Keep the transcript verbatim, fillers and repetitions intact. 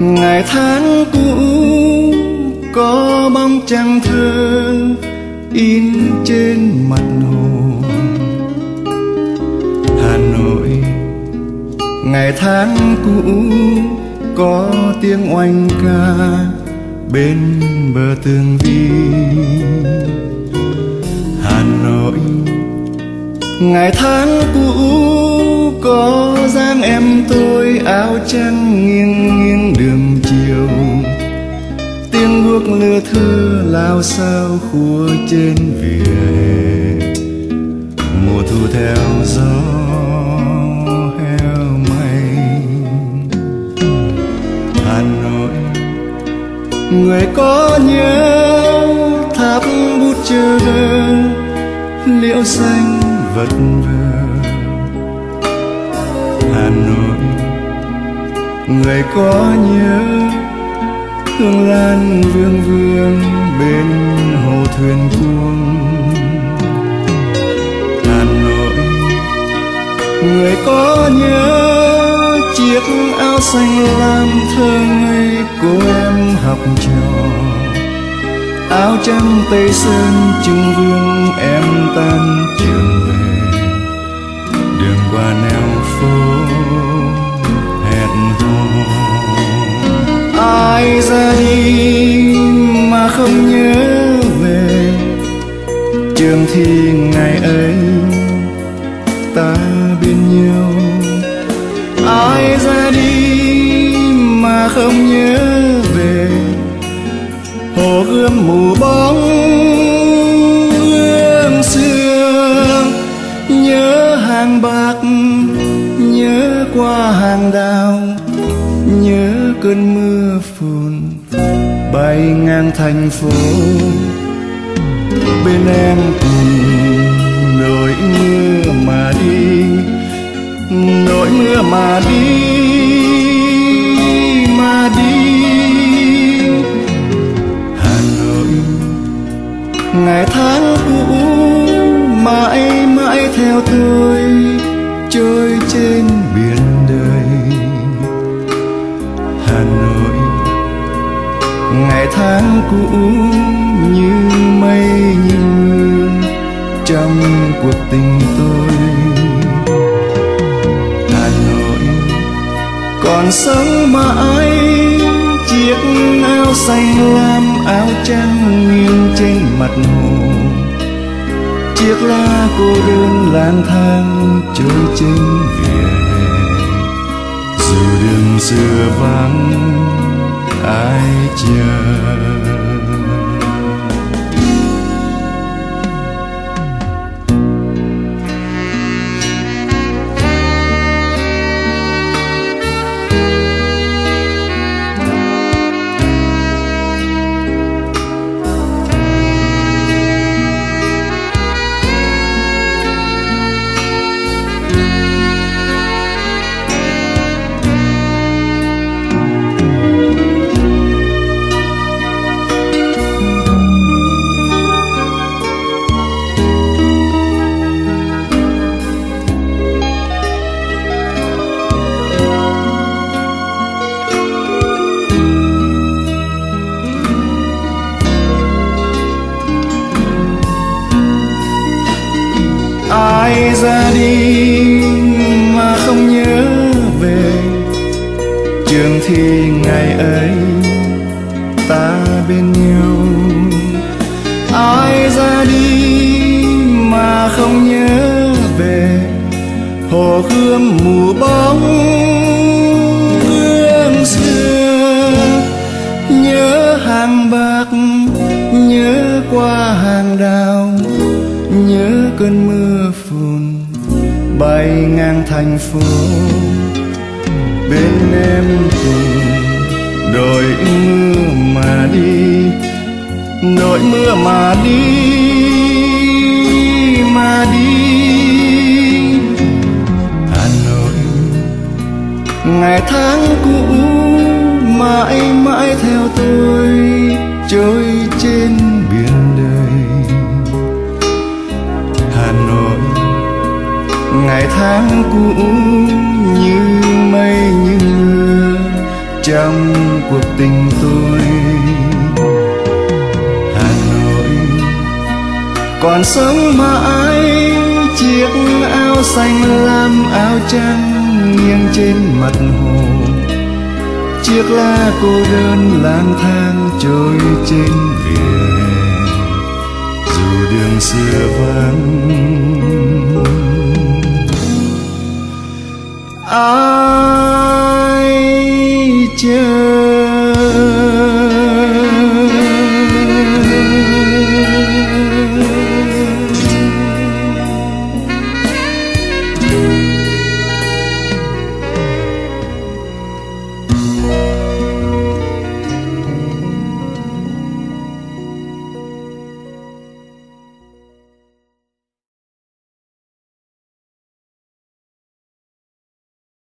ngày tháng cũ có bóng trăng thơ in trên mặt hồ. Hà Nội ngày tháng cũ có tiếng oanh ca bên bờ tường vi. Hà Nội ngày tháng cũ có dáng em tôi áo trắng nghiêng nghiêng đường chiều. Tiếng guốc lưa thưa lao sao khua trên vỉa hè. Mùa thu theo gió heo may. Hà Nội người có nhớ tháp bút chờ đợi liễu xanh vật vờ. Hà Nội người có nhớ hương lan vương vương bên hồ thuyền cuông. Hà Nội người có nhớ chiếc áo xanh lam thơ ngây cô em học trò. Áo trắng tây sơn trung vương em tan trường về. Đường qua nẻo phố hẹn hò. Ai ra đi mà không nhớ về trường thi ngày ấy ta bên nhau. Ai ra đi mà không nhớ về hồ gươm mù bóng gương xưa. Nhớ hàng bạc nhớ qua hàng đào, nhớ cơn mưa phùn bay ngang thành phố. Bên em cùng nỗi mưa mà đi, nỗi mưa mà đi, mà đi. Hà Nội ngày tháng cũ mãi mãi theo tôi trôi trên biển đời. Hà Nội ngày tháng cũ như mây như mưa trong cuộc tình tôi. Hà Nội còn sống mãi chiếc áo xanh lam áo trắng nghiêng trên mặt hồ. Chiếc lá cô đơn lang thang trôi trên vỉa hè. Dù đường xưa vắng ai chờ. Ai ra đi mà không nhớ về trường thi ngày ấy ta bên nhau. Ai ra đi mà không nhớ về hồ gươm mù bóng gương xưa. Nhớ hàng bạc nhớ qua hàng đào, nhớ cơn mưa phùn bay ngang thành phố. Bên em cùng đội mưa mà đi, nỗi mưa mà đi, mà đi. Hà Nội ngày tháng cũ mãi mãi theo tôi trôi trên biển đời. Hà Nội ngày tháng cũ như mây như mưa trong cuộc tình tôi. Hà Nội còn sống mãi, chiếc áo xanh lam áo trắng nghiêng trên mặt hồ, chiếc lá cô đơn lang thang trôi trên vỉa hè. Dù đường xưa vắng